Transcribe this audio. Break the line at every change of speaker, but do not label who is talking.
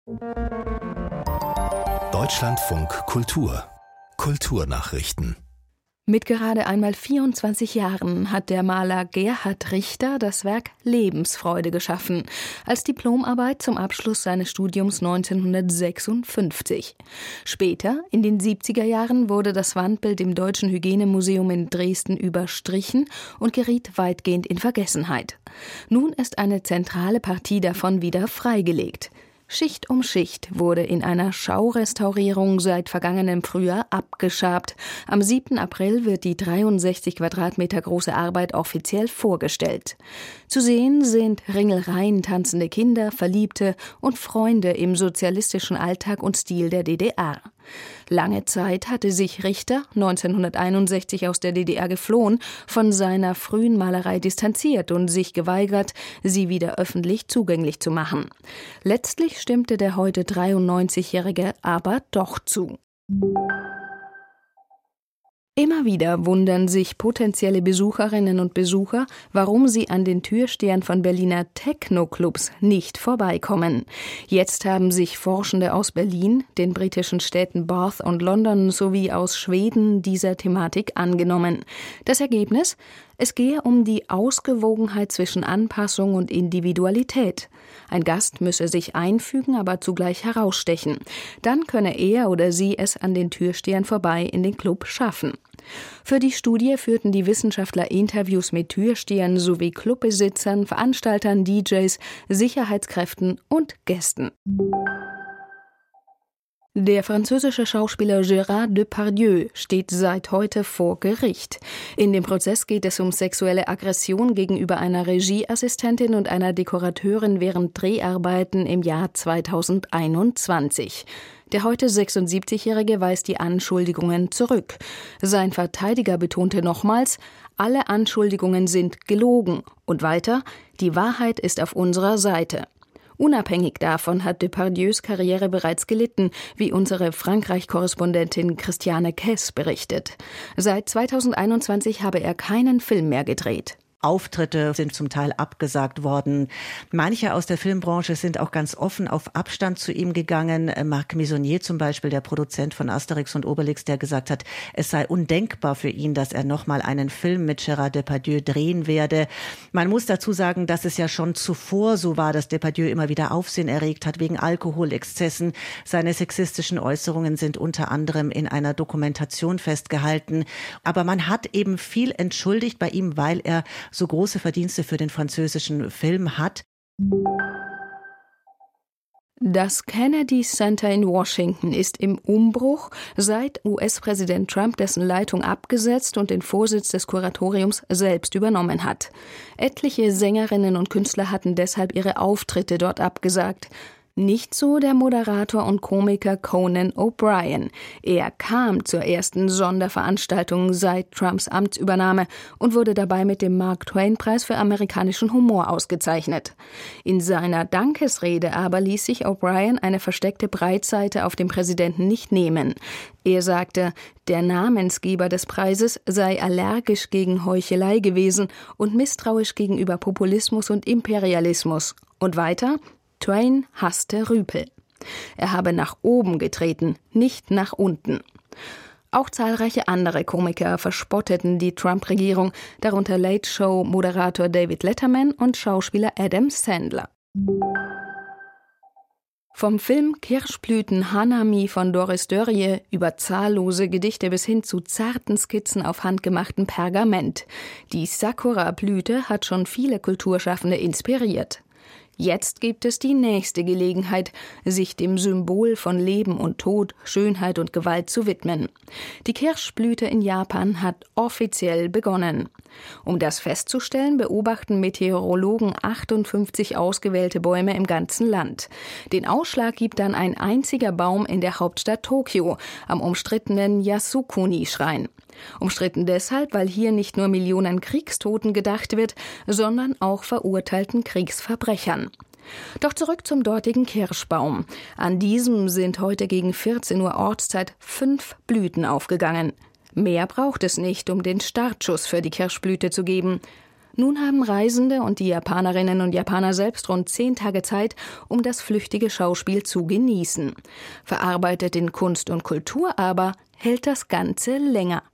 Deutschlandfunk Kultur. Kulturnachrichten.
Mit gerade einmal 24 Jahren hat der Maler Gerhard Richter das Werk Lebensfreude geschaffen, als Diplomarbeit zum Abschluss seines Studiums 1956. Später, in den 70er Jahren, wurde das Wandbild im Deutschen Hygienemuseum in Dresden überstrichen und geriet weitgehend in Vergessenheit. Nun ist eine zentrale Partie davon wieder freigelegt. Schicht um Schicht wurde in einer Schaurestaurierung seit vergangenem Frühjahr abgeschabt. Am 7. April wird die 63 Quadratmeter große Arbeit offiziell vorgestellt. Zu sehen sind Ringelreihen tanzende Kinder, Verliebte und Freunde im sozialistischen Alltag und Stil der DDR. Lange Zeit hatte sich Richter, 1961 aus der DDR geflohen, von seiner frühen Malerei distanziert und sich geweigert, sie wieder öffentlich zugänglich zu machen. Letztlich stimmte der heute 93-Jährige aber doch zu. Immer wieder wundern sich potenzielle Besucherinnen und Besucher, warum sie an den Türstehern von Berliner Techno-Clubs nicht vorbeikommen. Jetzt haben sich Forschende aus Berlin, den britischen Städten Bath und London sowie aus Schweden dieser Thematik angenommen. Das Ergebnis? Es gehe um die Ausgewogenheit zwischen Anpassung und Individualität. Ein Gast müsse sich einfügen, aber zugleich herausstechen. Dann könne er oder sie es an den Türstehern vorbei in den Club schaffen. Für die Studie führten die Wissenschaftler Interviews mit Türstehern sowie Clubbesitzern, Veranstaltern, DJs, Sicherheitskräften und Gästen. Der französische Schauspieler Gérard Depardieu steht seit heute vor Gericht. In dem Prozess geht es um sexuelle Aggression gegenüber einer Regieassistentin und einer Dekorateurin während Dreharbeiten im Jahr 2021. Der heute 76-Jährige weist die Anschuldigungen zurück. Sein Verteidiger betonte nochmals, alle Anschuldigungen sind gelogen. Und weiter, die Wahrheit ist auf unserer Seite. Unabhängig davon hat Depardieus Karriere bereits gelitten, wie unsere Frankreich-Korrespondentin Christiane Kess berichtet. Seit 2021 habe er keinen Film mehr gedreht.
Auftritte sind zum Teil abgesagt worden. Manche aus der Filmbranche sind auch ganz offen auf Abstand zu ihm gegangen. Marc Meissonier zum Beispiel, der Produzent von Asterix und Obelix, der gesagt hat, es sei undenkbar für ihn, dass er nochmal einen Film mit Gérard Depardieu drehen werde. Man muss dazu sagen, dass es ja schon zuvor so war, dass Depardieu immer wieder Aufsehen erregt hat wegen Alkoholexzessen. Seine sexistischen Äußerungen sind unter anderem in einer Dokumentation festgehalten. Aber man hat eben viel entschuldigt bei ihm, weil er so große Verdienste für den französischen Film hat.
Das Kennedy Center in Washington ist im Umbruch, seit US-Präsident Trump dessen Leitung abgesetzt und den Vorsitz des Kuratoriums selbst übernommen hat. Etliche Sängerinnen und Künstler hatten deshalb ihre Auftritte dort abgesagt. Nicht so der Moderator und Komiker Conan O'Brien. Er kam zur ersten Sonderveranstaltung seit Trumps Amtsübernahme und wurde dabei mit dem Mark-Twain-Preis für amerikanischen Humor ausgezeichnet. In seiner Dankesrede aber ließ sich O'Brien eine versteckte Breitseite auf den Präsidenten nicht nehmen. Er sagte, der Namensgeber des Preises sei allergisch gegen Heuchelei gewesen und misstrauisch gegenüber Populismus und Imperialismus. Und weiter: Twain hasste Rüpel. Er habe nach oben getreten, nicht nach unten. Auch zahlreiche andere Komiker verspotteten die Trump-Regierung, darunter Late-Show-Moderator David Letterman und Schauspieler Adam Sandler. Vom Film Kirschblüten Hanami von Doris Dörrie über zahllose Gedichte bis hin zu zarten Skizzen auf handgemachtem Pergament. Die Sakura-Blüte hat schon viele Kulturschaffende inspiriert. Jetzt gibt es die nächste Gelegenheit, sich dem Symbol von Leben und Tod, Schönheit und Gewalt zu widmen. Die Kirschblüte in Japan hat offiziell begonnen. Um das festzustellen, beobachten Meteorologen 58 ausgewählte Bäume im ganzen Land. Den Ausschlag gibt dann ein einziger Baum in der Hauptstadt Tokio, am umstrittenen Yasukuni-Schrein. Umstritten deshalb, weil hier nicht nur Millionen Kriegstoten gedacht wird, sondern auch verurteilten Kriegsverbrechern. Doch zurück zum dortigen Kirschbaum. An diesem sind heute gegen 14 Uhr Ortszeit 5 Blüten aufgegangen. Mehr braucht es nicht, um den Startschuss für die Kirschblüte zu geben. Nun haben Reisende und die Japanerinnen und Japaner selbst rund 10 Tage Zeit, um das flüchtige Schauspiel zu genießen. Verarbeitet in Kunst und Kultur aber hält das Ganze länger.